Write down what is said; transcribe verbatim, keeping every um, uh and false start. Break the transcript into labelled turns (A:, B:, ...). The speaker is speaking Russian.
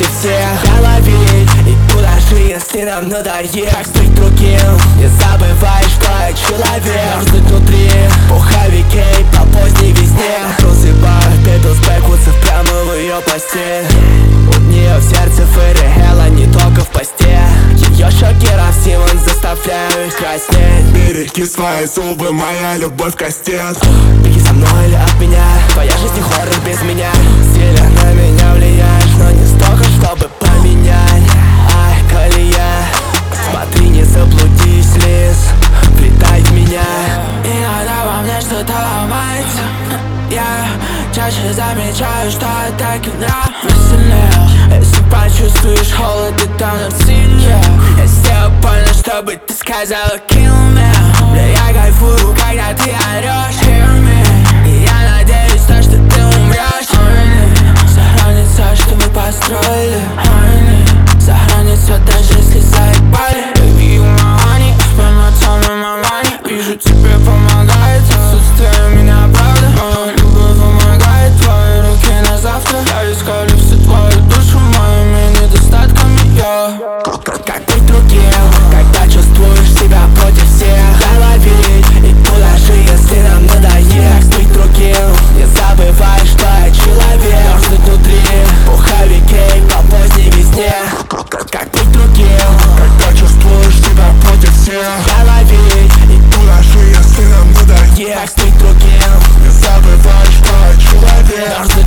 A: против всех. Головить и даже если нам надоест. Как стать другим, не забывай, что я человек. Мерзнуть внутри, пуховики по поздней весне. Просыпаю пепел с бэквудсов прямо в ее постель. У нее в сердце фэриэла, не только в посте. Ее шокеров Симон, заставляю их краснеть.
B: Береги свои зубы, моя любовь кастет.
A: Беги со мной или от меня, твоя жизнь не хоррор без меня. Сильно на меня влияешь, но не столько, чтобы поменять. Ай, колея, смотри, не заблудись, лис, влетай в меня.
C: Иногда во мне что-то ломается. Я чаще замечаю, что я так и нравлюсь сильнее. Если почувствуешь холод, ты тонут сильнее. Я сделаю больно, чтобы ты сказала kill me. Бля, я кайфую, когда ты орешь hear me. И я надеюсь, то, что ты умрешь. Сохранится, что мы построили. Сохранится, даже если заебали. Baby, you my honey, spend my time in my money. Вижу, тебе помогает отсутствие меня, правда. Моя любовь помогает, твои руки на завтра. Я искали всю твою душу моими недостатками, я
A: Как, как быть другим, когда чувствуешь себя против всех. Головить и даже если нам надоест. Быть другим, не забывай, что я человек. Мерзнуть внутри, пуховики по поздней весне. Как, как, как быть другим,
B: Когда чувствуешь себя против всех.
A: головить и
B: Даже если нам надоест.
A: быть другим,
B: Не забывай, что я человек.
A: мерзнуть